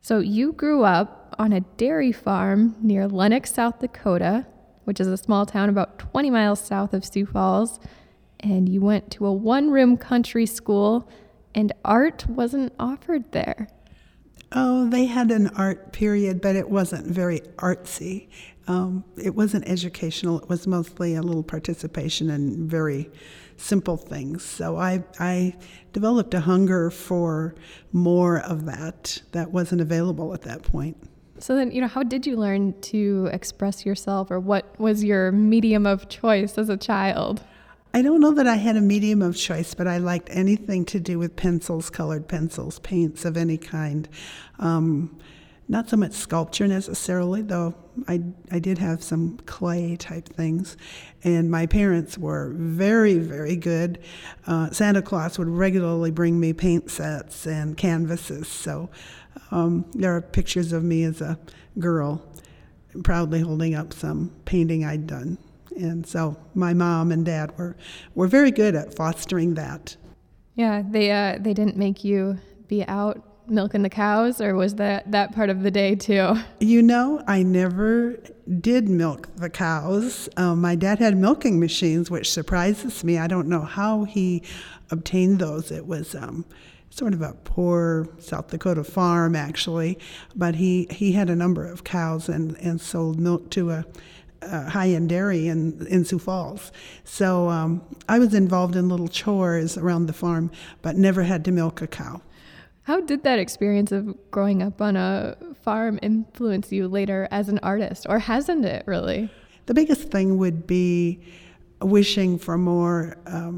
So you grew up on a dairy farm near Lenox, South Dakota, which is a small town about 20 miles south of Sioux Falls, and you went to a one-room country school, and art wasn't offered there. Oh, they had an art period, but it wasn't very artsy. It wasn't educational. It was mostly a little participation in very simple things. So I developed a hunger for more of that wasn't available at that point. So then, how did you learn to express yourself, or what was your medium of choice as a child? I don't know that I had a medium of choice, but I liked anything to do with pencils, colored pencils, paints of any kind. Not so much sculpture necessarily, though I did have some clay type things. And my parents were very, very good. Santa Claus would regularly bring me paint sets and canvases. So there are pictures of me as a girl proudly holding up some painting I'd done. And so my mom and dad were very good at fostering that. Yeah, they didn't make you be out milking the cows, or was that part of the day too? I never did milk the cows. My dad had milking machines, which surprises me. I don't know how he obtained those. It was sort of a poor South Dakota farm, actually, but he had a number of cows and sold milk to a high-end dairy in Sioux Falls. So I was involved in little chores around the farm, but never had to milk a cow. How did that experience of growing up on a farm influence you later as an artist, or hasn't it really? The biggest thing would be wishing for more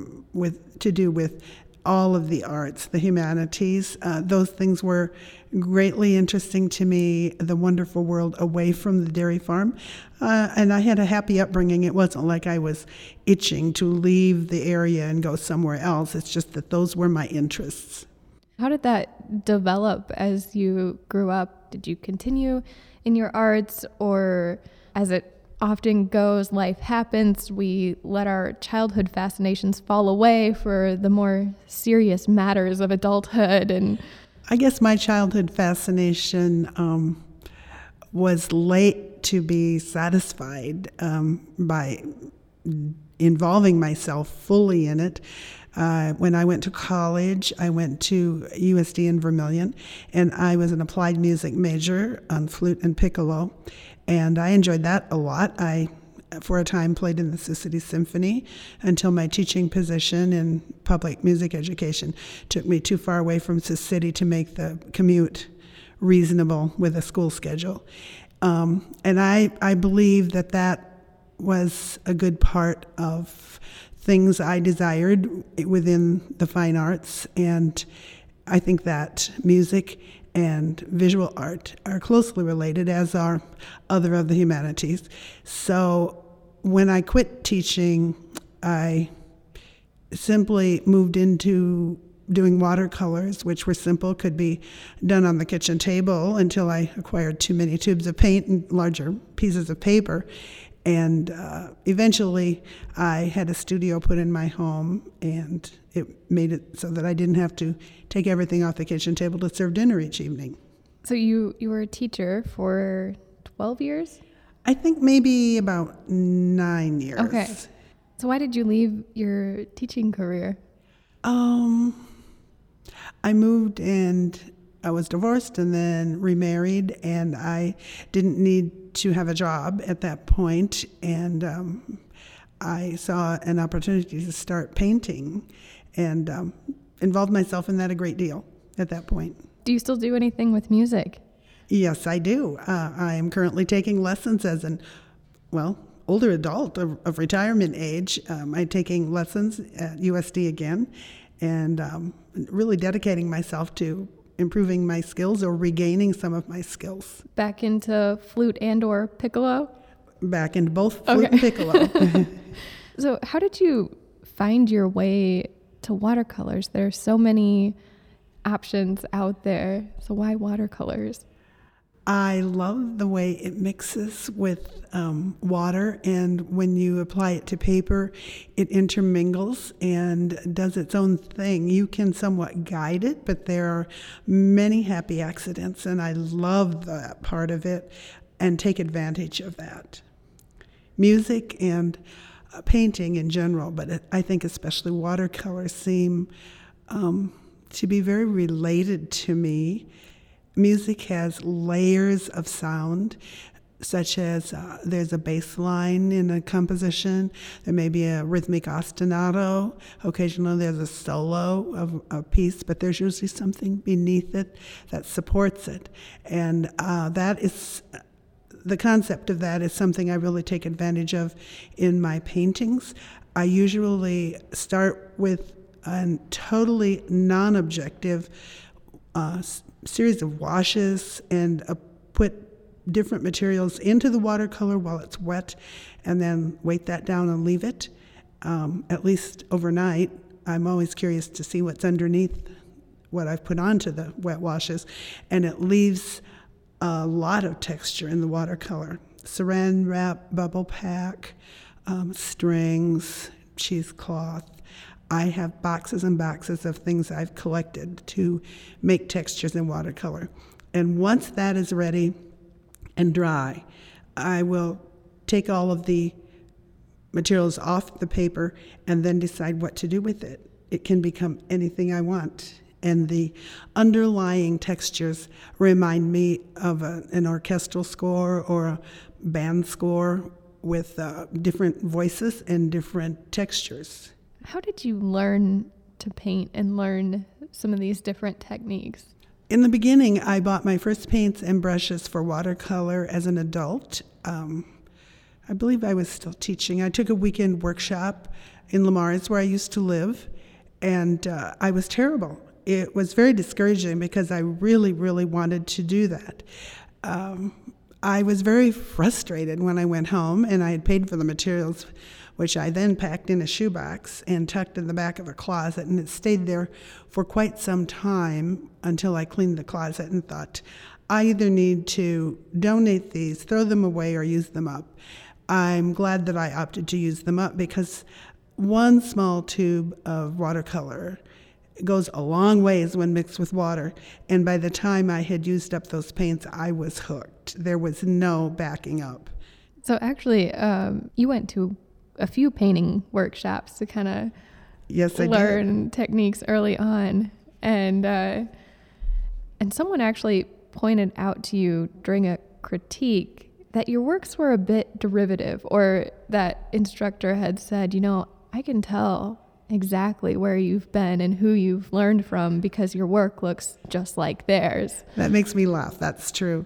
to do with all of the arts, the humanities. Those things were greatly interesting to me, the wonderful world away from the dairy farm. And I had a happy upbringing. It wasn't like I was itching to leave the area and go somewhere else. It's just that those were my interests. How did that develop as you grew up? Did you continue in your arts, or as it often goes, life happens, we let our childhood fascinations fall away for the more serious matters of adulthood? And I guess my childhood fascination was late to be satisfied by involving myself fully in it. When I went to college, I went to USD in Vermilion, and I was an applied music major on flute and piccolo, and I enjoyed that a lot. I, for a time, played in the Sioux City Symphony until my teaching position in public music education took me too far away from Sioux City to make the commute reasonable with a school schedule. And I believe that was a good part of things I desired within the fine arts, and I think that music and visual art are closely related, as are other of the humanities. So when I quit teaching, I simply moved into doing watercolors, which were simple, could be done on the kitchen table until I acquired too many tubes of paint and larger pieces of paper. And eventually I had a studio put in my home, and it made it so that I didn't have to take everything off the kitchen table to serve dinner each evening. So you were a teacher for 12 years? I think maybe about 9 years. Okay. So why did you leave your teaching career? I moved, and I was divorced and then remarried, and I didn't need to have a job at that point, and I saw an opportunity to start painting, and involved myself in that a great deal at that point. Do you still do anything with music? Yes, I do. I am currently taking lessons as an, older adult of retirement age. I'm taking lessons at USD again, and really dedicating myself to improving my skills or regaining some of my skills. Back into flute and or piccolo? Back into both flute and piccolo. So how did you find your way to watercolors? There are so many options out there. So why watercolors? I love the way it mixes with water, and when you apply it to paper, it intermingles and does its own thing. You can somewhat guide it, but there are many happy accidents, and I love that part of it and take advantage of that. Music and painting in general, but I think especially watercolor seem to be very related to me. Music has layers of sound, such as there's a bass line in a composition, there may be a rhythmic ostinato, occasionally there's a solo of a piece, but there's usually something beneath it that supports it. And that is, the concept of that is something I really take advantage of in my paintings. I usually start with a totally non-objective series of washes and put different materials into the watercolor while it's wet, and then weight that down and leave it at least overnight. I'm always curious to see what's underneath what I've put onto the wet washes, and it leaves a lot of texture in the watercolor. Saran wrap, bubble pack, strings, cheesecloth. I have boxes and boxes of things I've collected to make textures in watercolor. And once that is ready and dry, I will take all of the materials off the paper and then decide what to do with it. It can become anything I want. And the underlying textures remind me of an orchestral score or a band score with different voices and different textures. How did you learn to paint and learn some of these different techniques? In the beginning, I bought my first paints and brushes for watercolor as an adult. I believe I was still teaching. I took a weekend workshop in Le Mars, where I used to live, and I was terrible. It was very discouraging because I really, really wanted to do that. I was very frustrated when I went home, and I had paid for the materials, which I then packed in a shoebox and tucked in the back of a closet, and it stayed there for quite some time until I cleaned the closet and thought, I either need to donate these, throw them away, or use them up. I'm glad that I opted to use them up because one small tube of watercolor goes a long ways when mixed with water, and by the time I had used up those paints, I was hooked. There was no backing up. So actually, you went to a few painting workshops to kind of learn techniques early on, and someone actually pointed out to you during a critique that your works were a bit derivative, or that instructor had said, I can tell exactly where you've been and who you've learned from because your work looks just like theirs. That makes me laugh. That's true.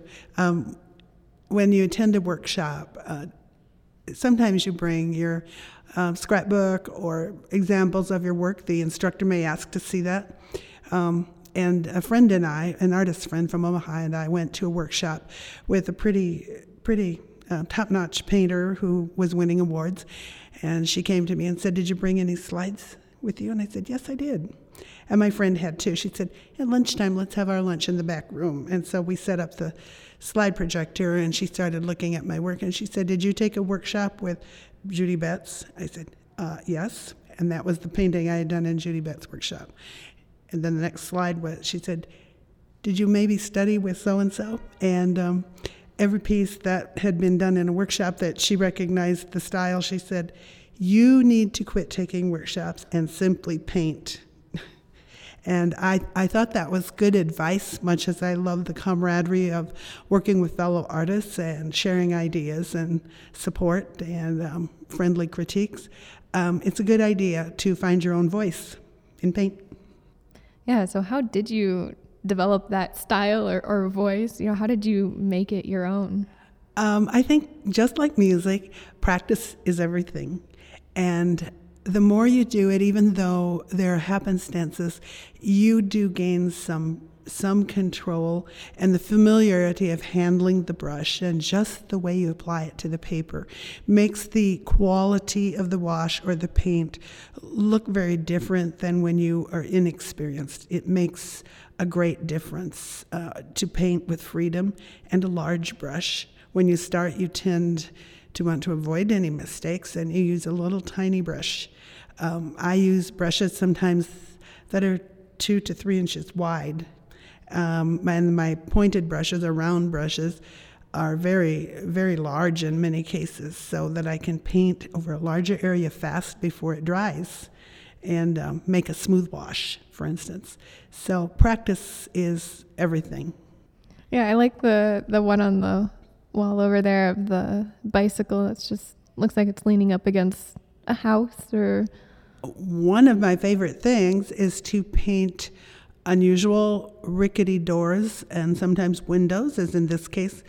When you attend a workshop, sometimes you bring your scrapbook or examples of your work. The instructor may ask to see that. And a friend and I, an artist friend from Omaha, and I went to a workshop with a pretty top-notch painter who was winning awards. And she came to me and said, "Did you bring any slides with you?" And I said, "Yes, I did." And my friend had too. She said, "At lunchtime, let's have our lunch in the back room." And so we set up the slide projector, and she started looking at my work, and she said, "Did you take a workshop with Judy Betts?" I said, "Yes." And that was the painting I had done in Judy Betts' workshop. And then the next slide was, she said, "Did you maybe study with so-and-so?" And every piece that had been done in a workshop that she recognized the style, she said, "You need to quit taking workshops and simply paint." And I thought that was good advice, much as I love the camaraderie of working with fellow artists and sharing ideas and support and friendly critiques. It's a good idea to find your own voice in paint. Yeah, so how did you develop that style or voice? How did you make it your own? I think just like music, practice is everything. And the more you do it, even though there are happenstances, you do gain some control, and the familiarity of handling the brush and just the way you apply it to the paper makes the quality of the wash or the paint look very different than when you are inexperienced. It makes a great difference to paint with freedom and a large brush. When you start, you tend to want to avoid any mistakes, and you use a little tiny brush. I use brushes sometimes that are 2 to 3 inches wide, and my pointed brushes or round brushes are very, very large in many cases, so that I can paint over a larger area fast before it dries and make a smooth wash, for instance. So practice is everything. Yeah, I like the one on the wall over there of the bicycle. It's just looks like it's leaning up against a house. Or one of my favorite things is to paint unusual rickety doors and sometimes windows, as in this case.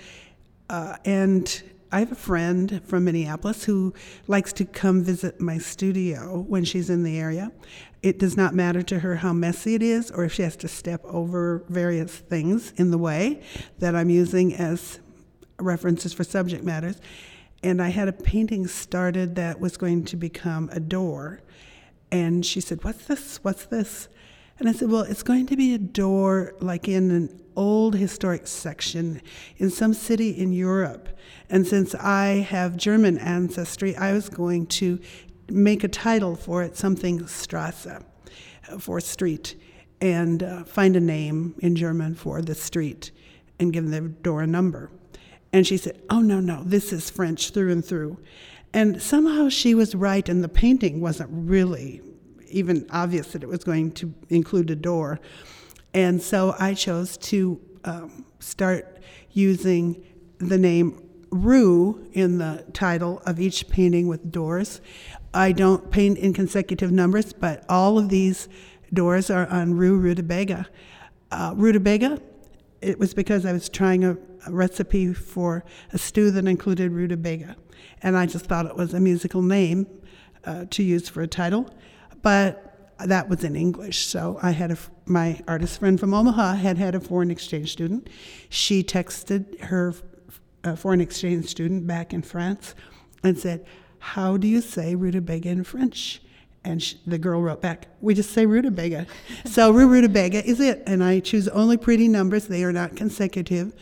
And I have a friend from Minneapolis who likes to come visit my studio when she's in the area. It does not matter to her how messy it is or if she has to step over various things in the way that I'm using as references for subject matters. And I had a painting started that was going to become a door. And she said, "What's this? What's this?" And I said, "Well, it's going to be a door like in an old historic section in some city in Europe. And since I have German ancestry, I was going to make a title for it, something Strasse, for street, and find a name in German for the street and give the door a number." And she said, "Oh, no, this is French through and through." And somehow she was right, and the painting wasn't really even obvious that it was going to include a door. And so I chose to start using the name Rue in the title of each painting with doors. I don't paint in consecutive numbers, but all of these doors are on Rue Rutabaga. Rutabaga, it was because I was trying a recipe for a stew that included rutabaga, and I just thought it was a musical name to use for a title. But that was in English, so I had my artist friend from Omaha had a foreign exchange student. She texted her foreign exchange student back in France and said, "How do you say rutabaga in French?" And the girl wrote back, "We just say rutabaga." So rutabaga is it, and I choose only pretty numbers. They are not consecutive.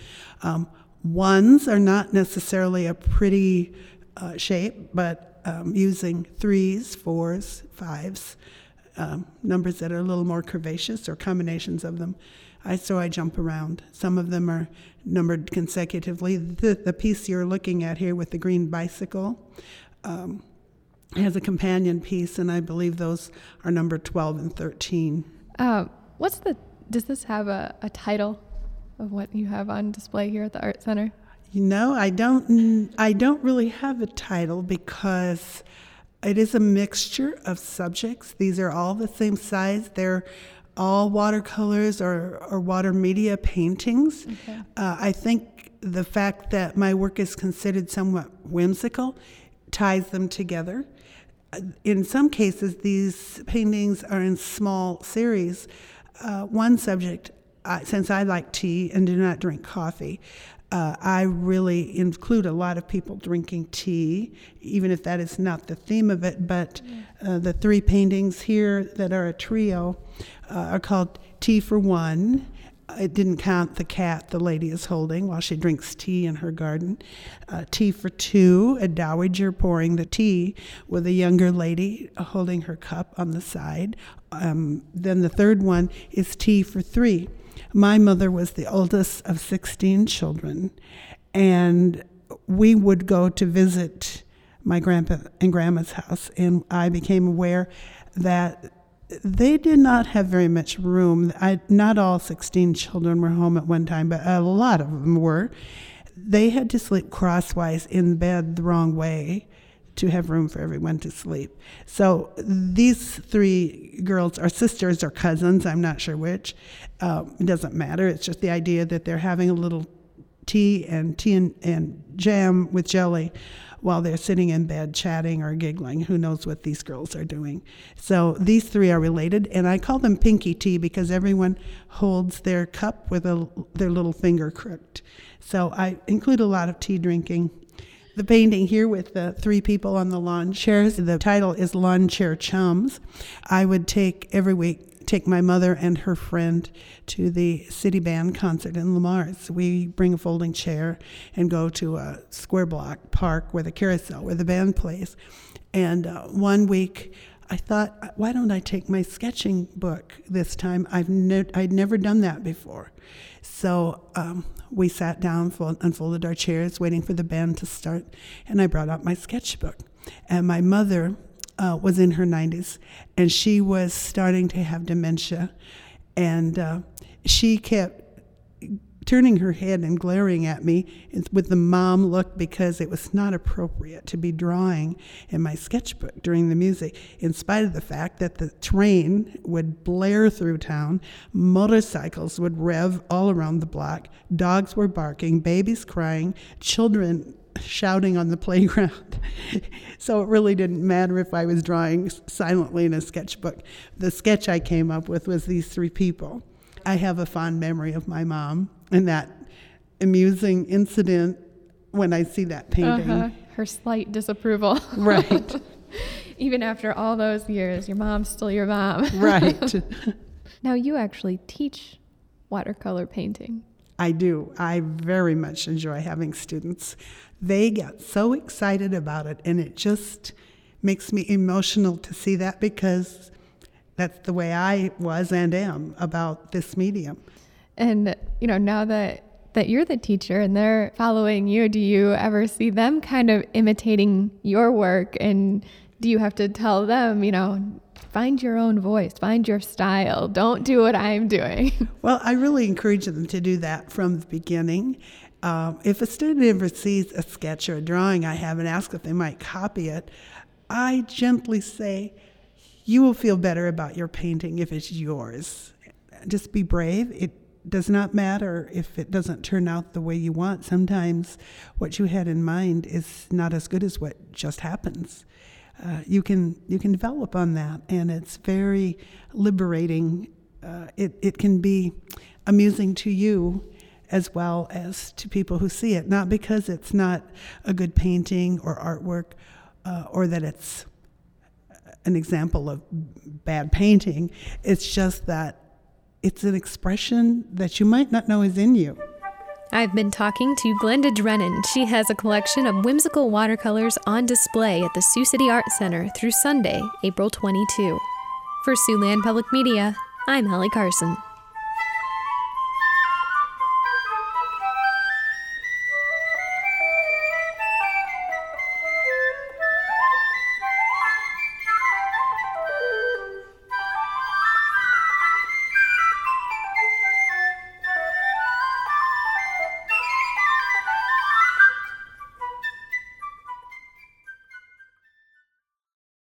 Ones are not necessarily a pretty shape, but using 3s, 4s, 5s, numbers that are a little more curvaceous or combinations of them. So I jump around. Some of them are numbered consecutively. The piece you're looking at here with the green bicycle has a companion piece, and I believe those are number 12 and 13. Does this have a title of what you have on display here at the Art Center? You know, I don't really have a title because it is a mixture of subjects. These are all the same size. They're all watercolors or water media paintings. Okay. I think the fact that my work is considered somewhat whimsical ties them together. In some cases, these paintings are in small series. One subject, since I like tea and do not drink coffee, I really include a lot of people drinking tea, even if that is not the theme of it. But the 3 paintings here that are a trio are called Tea for One. It didn't count the cat the lady is holding while she drinks tea in her garden. Tea for Two, a dowager pouring the tea with a younger lady holding her cup on the side. Then the third one is Tea for Three. My mother was the oldest of 16 children, and we would go to visit my grandpa and grandma's house, and I became aware that they did not have very much room. Not all 16 children were home at one time, but a lot of them were. They had to sleep crosswise in bed the wrong way to have room for everyone to sleep. So these 3 girls are sisters or cousins, I'm not sure which. It doesn't matter. It's just the idea that they're having a little tea and jam with jelly while they're sitting in bed chatting or giggling. Who knows what these girls are doing. So these 3 are related, and I call them pinky tea because everyone holds their cup with their little finger crooked. So I include a lot of tea drinking. The painting here with the 3 people on the lawn chairs, the title is Lawn Chair Chums. I would take every week take my mother and her friend to the city band concert in Lamar's. We bring a folding chair and go to a square block park with a carousel where the band plays. And one week I thought, why don't I take my sketching book this time? I'd never done that before. So we sat down, unfolded our chairs, waiting for the band to start, and I brought out my sketchbook. And my mother was in her 90s, and she was starting to have dementia, and she kept turning her head and glaring at me with the mom look, because it was not appropriate to be drawing in my sketchbook during the music, in spite of the fact that the train would blare through town, motorcycles would rev all around the block, dogs were barking, babies crying, children shouting on the playground. So it really didn't matter if I was drawing silently in a sketchbook. The sketch I came up with was these three people. I have a fond memory of my mom and that amusing incident when I see that painting. Her slight disapproval. Right. Even after all those years, your mom's still your mom. Right. Now you actually teach watercolor painting. I do. I very much enjoy having students. They get so excited about it, and it just makes me emotional to see that, because that's the way I was and am about this medium. And, now that you're the teacher and they're following you, do you ever see them kind of imitating your work? And do you have to tell them, find your own voice, find your style, don't do what I'm doing? Well, I really encourage them to do that from the beginning. If a student ever sees a sketch or a drawing I have and asks if they might copy it, I gently say, you will feel better about your painting if it's yours. Just be brave. It does not matter if it doesn't turn out the way you want. Sometimes what you had in mind is not as good as what just happens. You can develop on that, and it's very liberating. It can be amusing to you as well as to people who see it, not because it's not a good painting or artwork, or that it's an example of bad painting. It's just that it's an expression that you might not know is in you. I've been talking to Glenda Drennan. She has a collection of whimsical watercolors on display at the Sioux City Art Center through Sunday, April 22. For Siouxland Public Media, I'm Holly Carson.